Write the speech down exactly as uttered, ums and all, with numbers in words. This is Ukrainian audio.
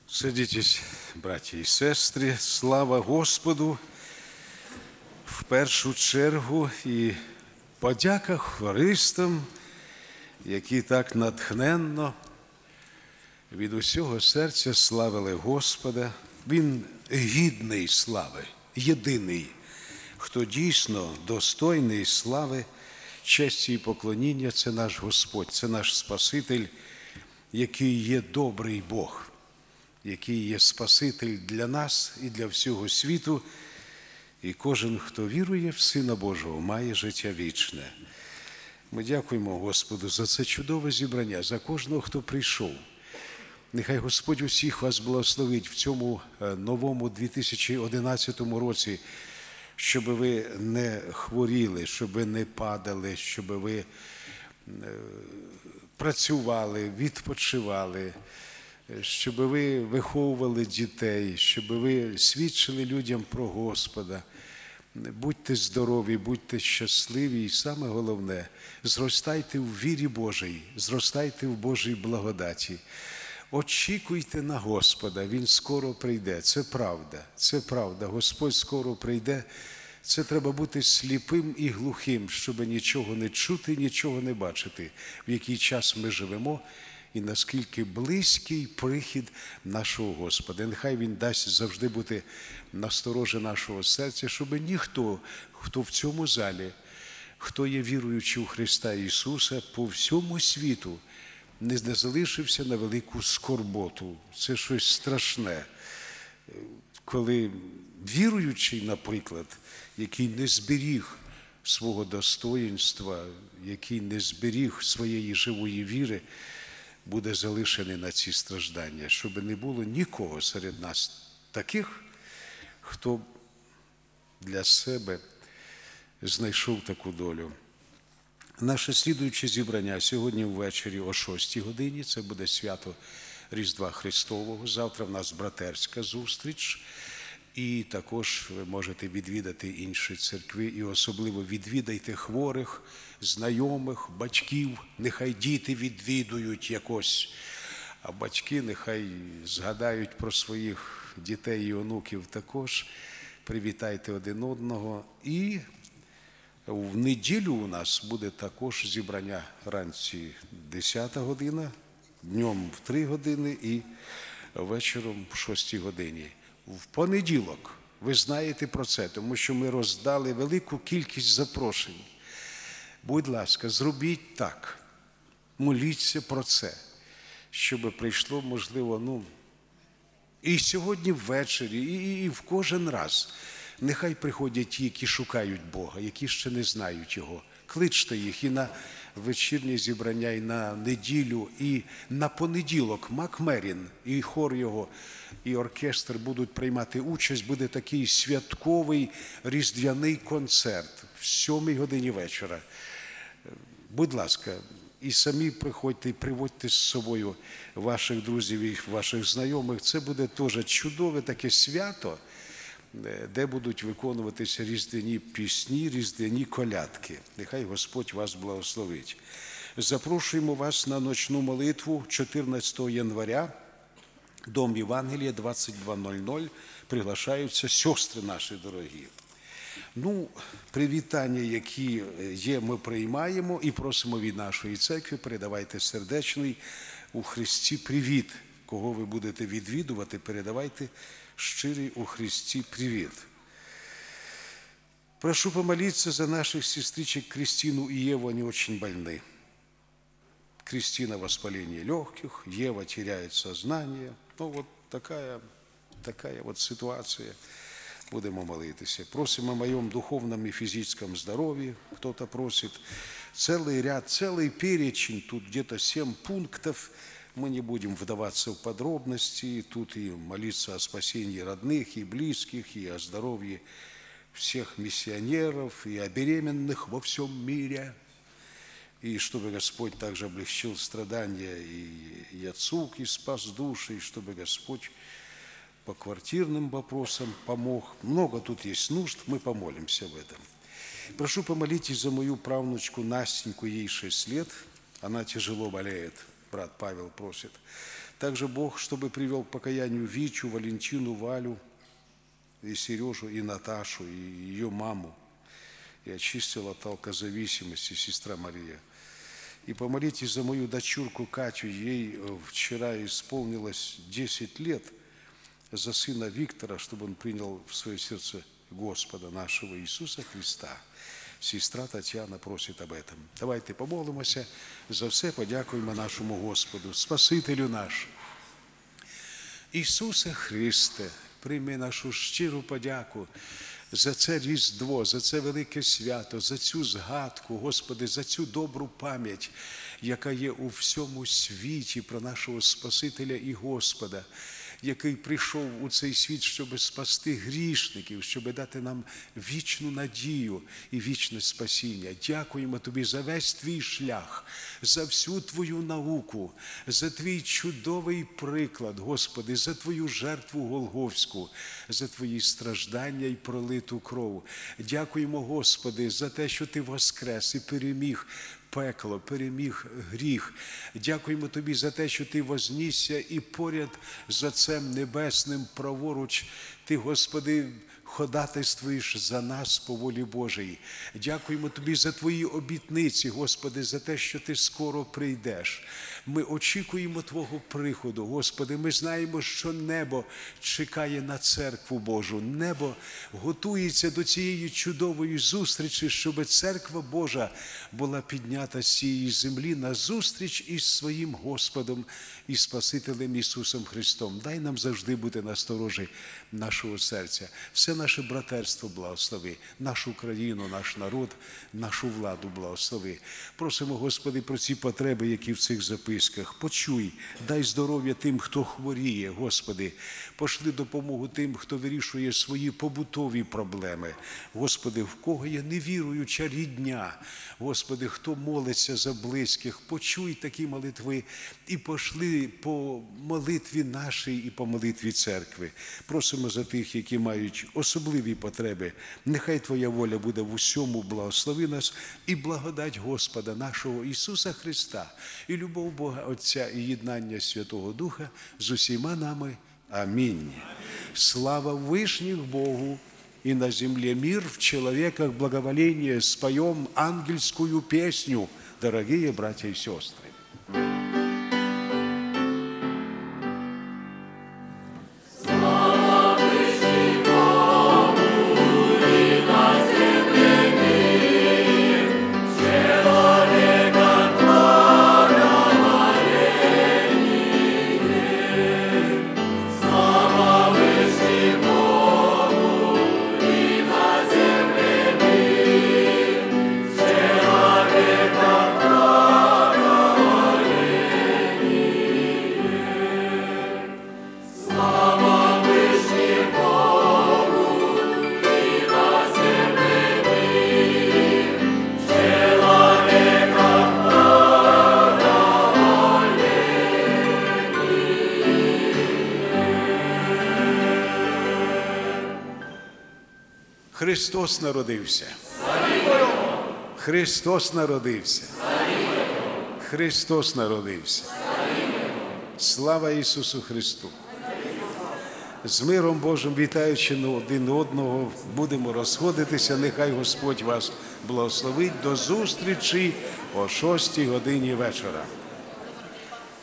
Садітесь, браті і сестри, слава Господу в першу чергу і подяка хористам, які так натхненно від усього серця славили Господа. Він гідний слави, єдиний, хто дійсно достойний слави, честі і поклоніння – це наш Господь, це наш Спаситель, який є добрий Бог, який є Спаситель для нас і для всього світу. І кожен, хто вірує в Сина Божого, має життя вічне. Ми дякуємо Господу за це чудове зібрання, за кожного, хто прийшов. Нехай Господь усіх вас благословить в цьому новому дві тисячі одинадцятому році, щоб ви не хворіли, щоб ви не падали, щоб ви працювали, відпочивали, щоб ви виховували дітей, щоб ви свідчили людям про Господа. Будьте здорові, будьте щасливі і саме головне, зростайте в вірі Божій, зростайте в Божій благодаті. Очікуйте на Господа, Він скоро прийде. Це правда, це правда. Господь скоро прийде. Це треба бути сліпим і глухим, щоб нічого не чути, нічого не бачити, в який час ми живемо і наскільки близький прихід нашого Господа. Нехай Він дасть завжди бути насторожі нашого серця, щоб ніхто, хто в цьому залі, хто є віруючий у Христа Ісуса, по всьому світу не залишився на велику скорботу. Це щось страшне. Коли віруючий, наприклад, який не зберіг свого достоїнства, який не зберіг своєї живої віри, буде залишений на ці страждання, щоб не було нікого серед нас таких, хто для себе знайшов таку долю. Наше слідуюче зібрання сьогодні ввечері о шостій годині, це буде свято Різдва Христового. Завтра в нас братерська зустріч. І також ви можете відвідати інші церкви і особливо відвідайте хворих, знайомих, батьків. Нехай діти відвідують якось, а батьки нехай згадають про своїх дітей і онуків також. Привітайте один одного. І в неділю у нас буде також зібрання вранці десята година, днем в три години і вечором в шостій годині. В понеділок, ви знаєте про це, тому що ми роздали велику кількість запрошень. Будь ласка, зробіть так, моліться про це, щоб прийшло, можливо, ну, і сьогодні ввечері, і, і в кожен раз. Нехай приходять ті, які шукають Бога, які ще не знають Його. Кличте їх і на вечірнє зібрання, і на неділю, і на понеділок Мак Мерін, і хор його, і оркестр будуть приймати участь. Буде такий святковий різдвяний концерт в сьомій годині вечора. Будь ласка, і самі приходьте, і приводьте з собою ваших друзів і ваших знайомих. Це буде теж чудове таке свято, де будуть виконуватися різдвяні пісні, різдвяні колядки. Нехай Господь вас благословить. Запрошуємо вас на ночну молитву чотирнадцятого января, Дом Євангелія, двадцять два нуль нуль. Приглашаються сестри наші дорогі. Ну, привітання, які є, ми приймаємо і просимо від нашої церкви, передавайте сердечний у Христі привіт. Кого ви будете відвідувати, передавайте щирый у Христе привет. Прошу помолиться за наших сестричек Кристину и Еву, они очень больны. Кристина воспаление легких, Ева теряет сознание. Ну вот такая, такая вот ситуация. Будемо молитися. Просим о моем духовном и физическом здоровье. Кто-то просит. Целый ряд, целый перечень, тут где-то семь пунктов. Мы не будем вдаваться в подробности, тут и молиться о спасении родных и близких, и о здоровье всех миссионеров, и о беременных во всем мире, и чтобы Господь также облегчил страдания и, и отцу, и спас души, и чтобы Господь по квартирным вопросам помог. Много тут есть нужд, мы помолимся в этом. Прошу помолитесь за мою правнучку Настеньку, ей шесть лет, она тяжело болеет. Брат Павел просит. Также Бог, чтобы привел к покаянию Вичу, Валентину, Валю, и Сережу, и Наташу, и ее маму, и очистил от алкозависимости сестра Мария. И помолитесь за мою дочурку Катю, ей вчера исполнилось десять лет, за сына Виктора, чтобы он принял в свое сердце Господа нашего Иисуса Христа. Сестра Тетяна просить об этом. Давайте помолимося, за все подякуємо нашому Господу, Спасителю наш. Ісусе Христе, прийми нашу щиру подяку за це Різдво, за це велике свято, за цю згадку, Господи, за цю добру пам'ять, яка є у всьому світі про нашого Спасителя і Господа, який прийшов у цей світ, щоб спасти грішників, щоб дати нам вічну надію і вічне спасіння. Дякуємо Тобі за весь Твій шлях, за всю Твою науку, за Твій чудовий приклад, Господи, за Твою жертву Голгофську, за Твої страждання і пролиту кров. Дякуємо, Господи, за те, що Ти воскрес і переміг пекло, переміг гріх. Дякуємо Тобі за те, що Ти вознісся і поряд з Отцем Небесним праворуч Ти, Господи, ходатайствуєш за нас по волі Божій. Дякуємо Тобі за Твої обітниці, Господи, за те, що Ти скоро прийдеш. Ми очікуємо Твого приходу, Господи. Ми знаємо, що небо чекає на церкву Божу. Небо готується до цієї чудової зустрічі, щоб церква Божа була піднята з цієї землі на зустріч із своїм Господом і Спасителем Ісусом Христом. Дай нам завжди бути насторожі нашого серця. Все наше братерство благослови, нашу країну, наш народ, нашу владу благослови. Просимо, Господи, про ці потреби, які в цих записках. Почуй, дай здоров'я тим, хто хворіє, Господи. Пошли допомогу тим, хто вирішує свої побутові проблеми. Господи, в кого є невіруюча рідня. Господи, хто молиться за близьких, почуй такі молитви і пошли по молитві нашій і по молитві церкви. Просимо за тих, які мають особливі потреби. Нехай Твоя воля буде в усьому, благослови нас і благодать Господа нашого Ісуса Христа, і любов Бога Отця, і єднання Святого Духа з усіма нами. Аминь. Слава Вышних Богу, и на земле мир, в человеках благоволение. Споем ангельскую песню, дорогие братья и сестры. Христос народився. Христос народився. Христос народився. Слава Ісусу Христу. З миром Божим, вітаючи один одного, будемо розходитися. Нехай Господь вас благословить. До зустрічі о шостій годині вечора.